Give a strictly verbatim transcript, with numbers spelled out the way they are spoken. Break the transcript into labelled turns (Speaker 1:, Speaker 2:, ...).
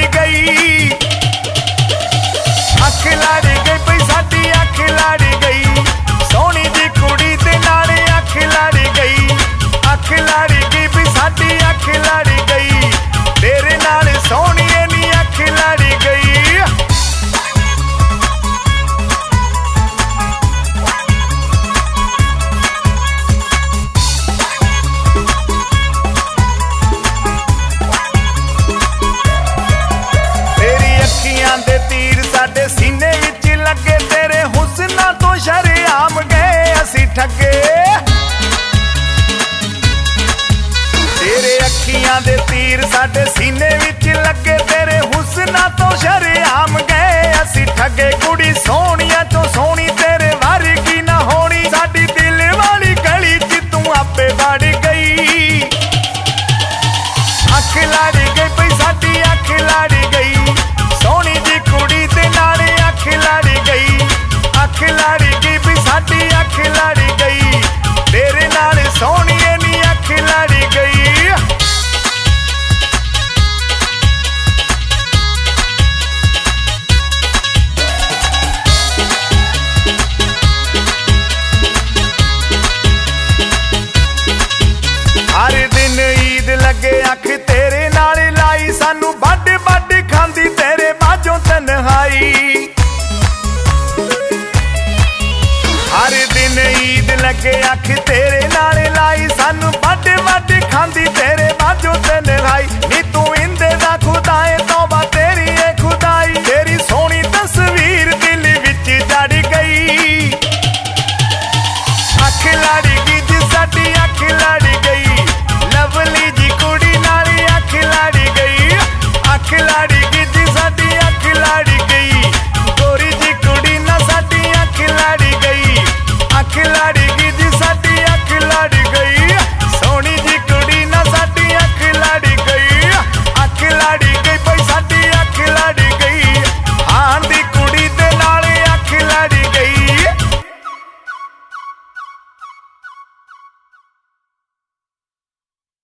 Speaker 1: लाड़ी गई, अख लाड़ी गई पई साडी अख लाड़ी गई, सोहनी जी कुड़ी ते नाले अख लाड़ी गई, अख लाड़ी गई पई साडी अख लाड़ी गई, तेरे नाल सोहणीए नी अख लाड़ी गई। दे तीर साडे सीने विच लगे, तेरे हुस्ना तो शरेआम गए असी ठगे, तेरे अखियां दे तीर साडे सीने विच लगे, तेरे हुस्ना तो शरेआम गए असी ठगे, कुड़ी सोहणिया तो सोहनी तेरे वर्गी ना होनी, साडी दिल वाली गली च तू आपे वड़ गई, अख लाड़ी गई पई साडी अख लाड़ी गई, सोहनी जी कुड़ी ते नाले अख लाड़ी गई, अख लाड़ी गई भी साडी अख लाड़ी गई, तेरे नाल सोहणीए नी अख लाड़ी गई। हर दिन ईद लगे अख तेरे नाल लाई, सानू बड बड खांदी तेरे बाजों तन्हाई, हर दिन ईद लगे अख तेरे नाल लाई, सानू बड बड खांदी तेरे बाजों तन्हाई, नी तू